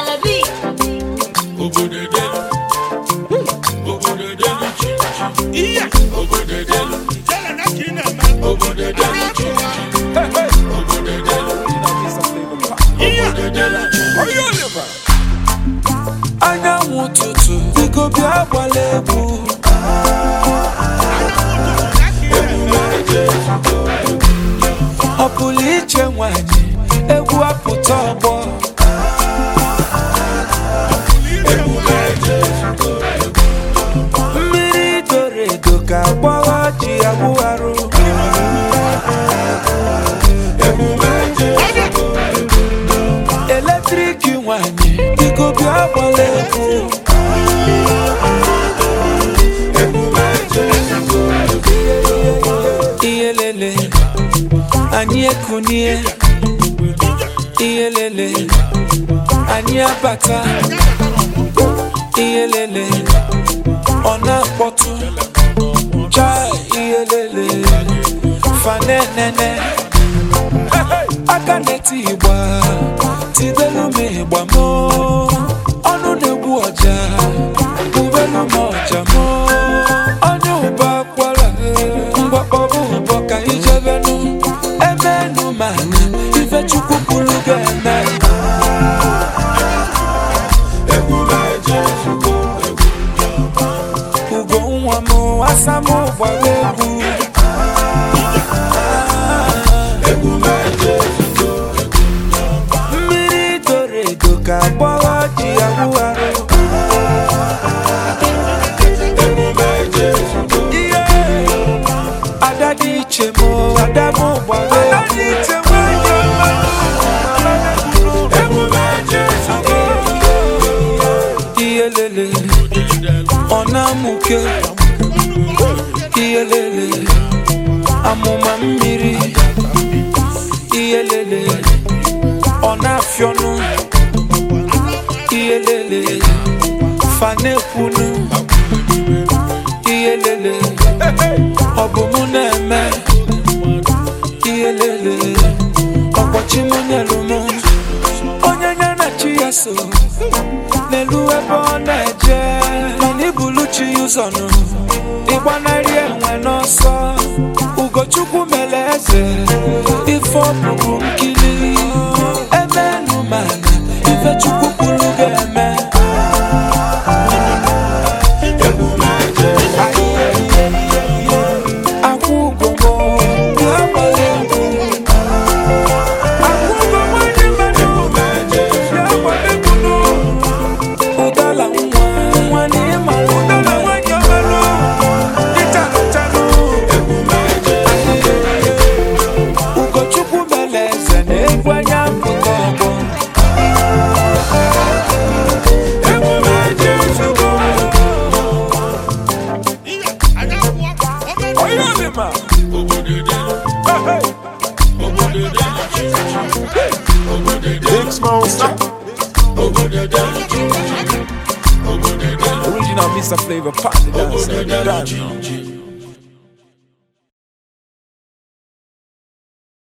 Anyanwụ ụtụtụ biko bịa gbala egwu. Ọ pụrụ iche nwanyị egwu apụta ọgbọ. Mmiri doro edo ka gbọghọ ji agbụgharụ. Eletrik nwanyị biko bịa gbala egwu. Iyelele anyị ekunie, iyelele anyị abata, iyelele ọ na-akpọtụ chai, iyelele fanenene aka na-eti ịgba tibelu m ịgba m ọnụ na-egbu ọja bubelu m ọja m onye ụba akwara mgbakpọbụ ụbọ ka ijebenu emenu mana ife Chukwu kwuru ga-eme. Ugo nwa m asa m gbara egwu. Mmiri doro edo ka gbọghọ ji agbụgharụ. Ada dị iche m ada m gbara iyelele ọ na-amụke, iyelele amụma mmiri, iyelele ọ na-afịọnụ, iyelele fanekwunu, iyelele ọ bụ mụ na-eme, iyelele ọkpọchi mụ nyelu mụ. Onye nye na chi ya so n'elu ebe ọ na-eje, mana ibulu chi ya ụzọnụ ịgbanarị enwe n'ọsọ. Ugochukwu mere eze ife ọbụbụ nkili, emenu mana ife Chukwu kwuru ga-eme. Akwụ ugo m bịa gbara egwu. Akwụ ugo nwanyị mmadụ bịa gbara egwu. Ụdala nwa na ịma ụdala nwanyị ọbara ịchalụchalụ. Ugochukwu mere eze na egwu anya mpụta ọgbọ. Big Monster. Original Mr. Flavor party dancer.